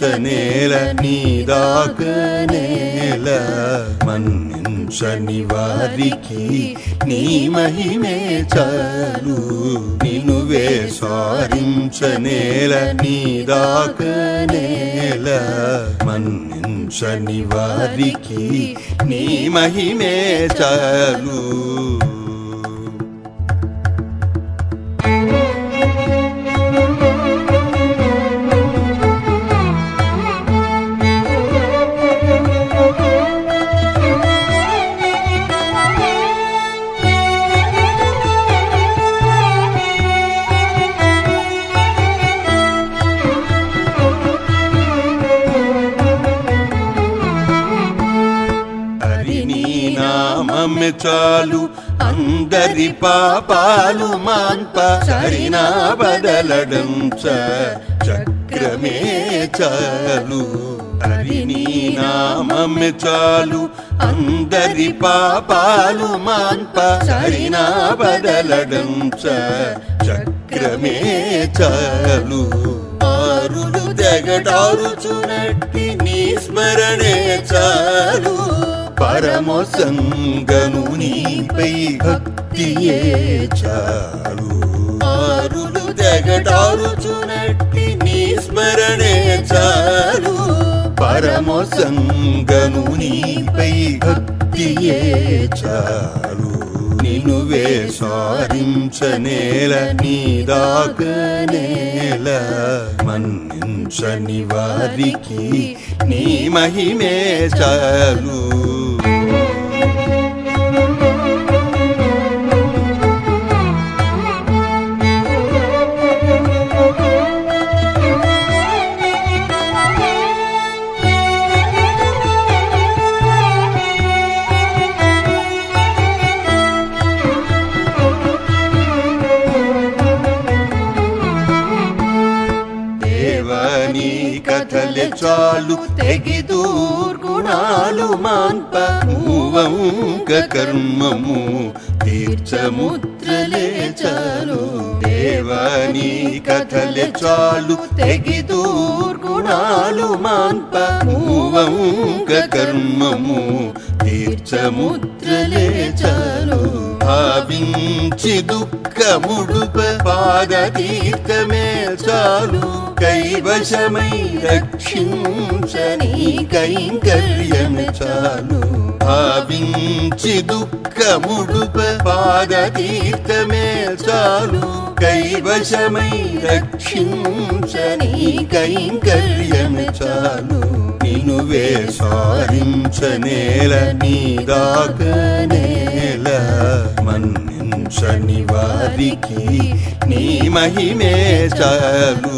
సంచరించనేల నీదాకనేల మన్నించని వారికి నీ మహిమే చాలు నిన్ను వేసారించనేల నీదాకనేల మన్నించని వారికి నీ మహిమే చాలు నామమే చాలు అందరి పాపాలు మాన్ప సరినా బదలడం చక్రమే చాలు హరిని నామమే చాలు అందరి పాపాలు మాన్ప సరినా బదలడం చక్రమే చాలు ఆరులు తెగటారుచునట్టి నీ స్మరణే చాలు పరమోసంగను నీపై భక్తియే చాలు ఆరులు తెగటారుచునట్టి నీ స్మరణే చాలు పరమోసంగను నీపై భక్తియే చాలు నిన్ను వేసారించనేల నీదాకనేల మన్నించని వారికి నీ మహిమే చాలు కథలే చాలు తెగిదూర్గుణాలు మాన్ప మూవంక కర్మము తీర్చముద్రలే చాలు దేవాని కథలే చాలు తెగిదూర్గుణాలు మాన్ప మూవంక కర్మము తీర్చముద్రలే చాలు భావించి దుఃఖముడుప పాదతీర్థమే చాలు కైవశమై రక్షించని కైంకర్యమే చాలు భావించి దుఃఖముడుప పాదతీర్థమే చాలు కైవశమై రక్షించని కైంకర్యమే చాలు నిన్ను వేసారించనేల నీదాకనేల మన్నించని వారికి నీ మహిమే చాలు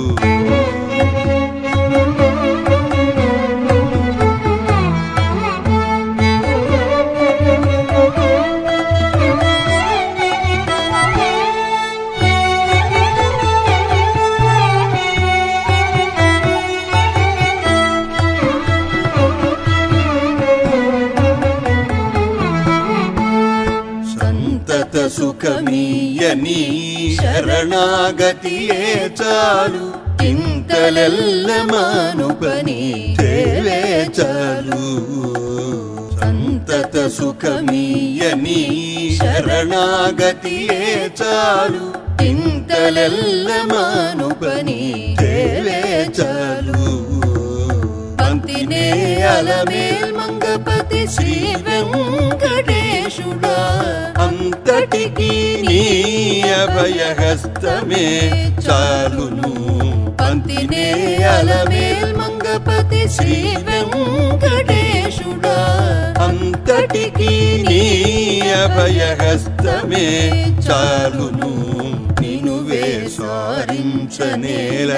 సుఖమీయని శరణాగతియే చాలు చింతలెల్ల మానుపని సేవే చాలు సంతత సుఖమీయని శరణాగతియే చాలు చింతలెల్ల మానుపని సేవే చాలు పంతినే అలమేల్ మంగపతి శ్రీ వెంకటేశుడా అంతటికి నీ అభయహస్తమే చాలును పంతినే అలమేల్ మంగపతి శ్రీ వెంకటేశుడా అంతటికి నీ అభయహస్తమే చాలును నిన్ను వేసారించనేల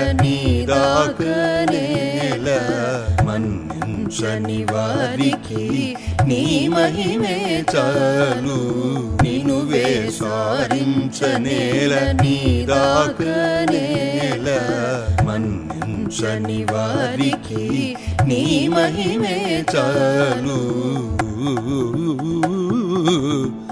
నీదాకనేల మన్నించని వారికి నీ మహిమే చాలు నిన్ను వేసారించనేల నీదాకనేల మన్నించని వారికి నీ మహిమే చాలు